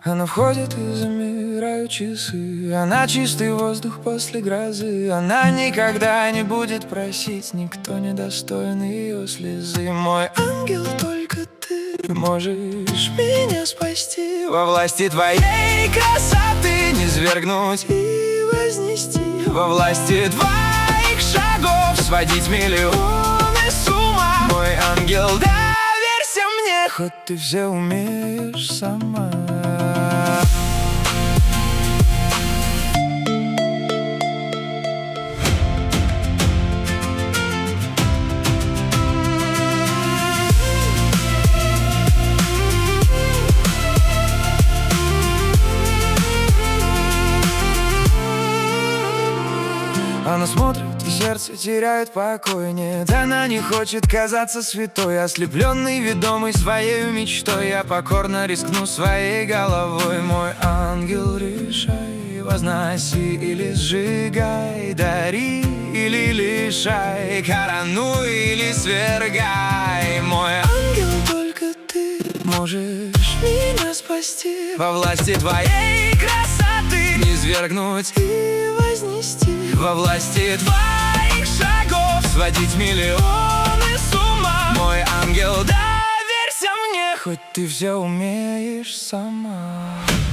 Она входит и замирают часы. Она чистый воздух после грозы. Она никогда не будет просить, никто не достоин ее слезы. Мой ангел, только ты можешь меня спасти. Во власти твоей красоты низвергнуть и вознести. Во власти твоих шагов сводить миллионы с ума. Мой ангел, доверься мне, хоть ты все умеешь сама. Она смотрит, и сердце теряет покой. Нет, она не хочет казаться святой. Ослепленный, ведомый своей мечтой, я покорно рискну своей головой. Мой ангел, решай, возноси или сжигай, дари или лишай, коронуй или свергай. Мой ангел, только ты можешь меня спасти. Во власти твоей красоты низвергнуть и вознести. Во власти твоих шагов сводить миллионы с ума. Мой ангел, доверься мне, хоть ты все умеешь сама.